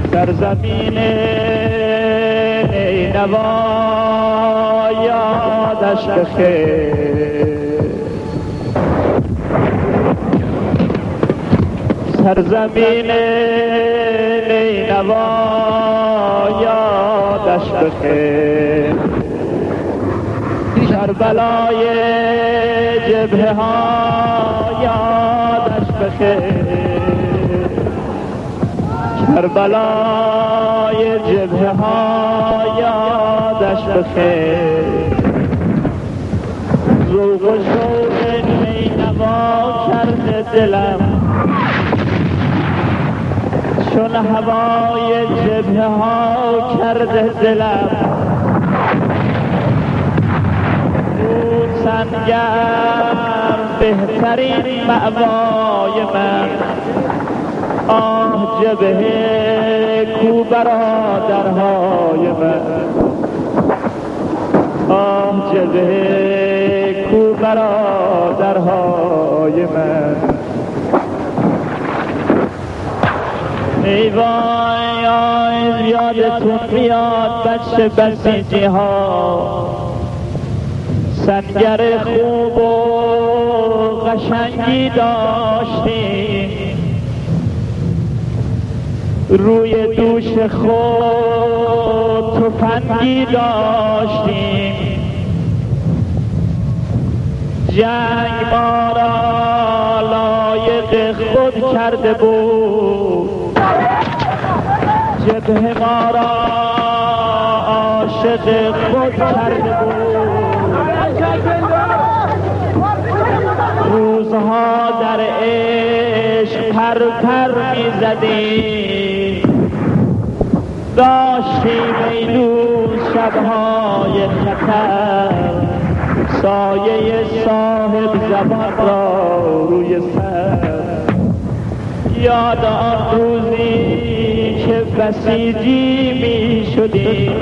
سرزمین نینوا یادش بخیر، سرزمین نینوا یادش بخیر، کربلای جبهه ها یادش بخیر، کربلای جبهه ها یادش بخیر، ذوق و شوق نینوا کرده دلم چون هوای جبهه ها کرده دلم، رود سنگم بهترین مأوای من، آه جبهه کو برادرهای من، آه جبهه کو برادرهای من. ای وای آی یادتون میاد بچه بسیجی ها، سنگر خوب و قشنگی داشتیم، روی دوش خود تفنگی داشتیم، جنگ ما را لایق خود کرده بود، جبهه ما را عاشق خود کرده بود، روزها در عشق پر پر می زدیم، داشتیم ایلوز شبهای خطر، سایه صاحب زبان را روی سر. یاد آن روزی که بسیجی می شدیم،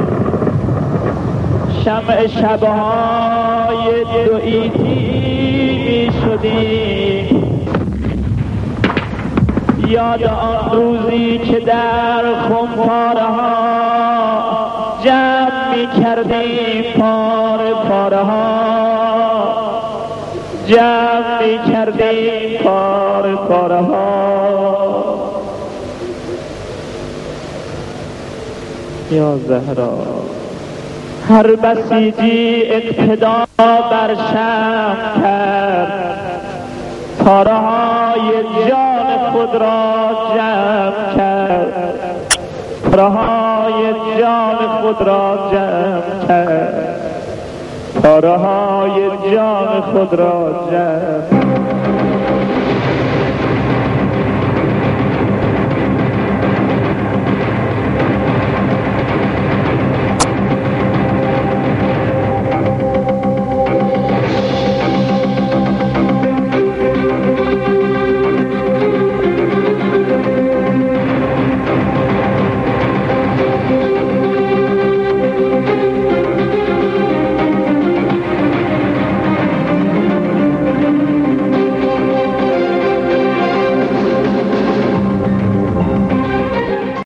شمع شبهای دو عیدی می شدیم، یاد آن روزی که در خمپاره ها جمع می کردیم پاره پاره ها، جمع می کردیم پاره پاره ها. یا زهرا هر بسیجی اقتدا بر شمع کرد، پاره های جان خود را جمع کرد، پاره های جان خود را جمع کرد، پاره های جان خود را جمع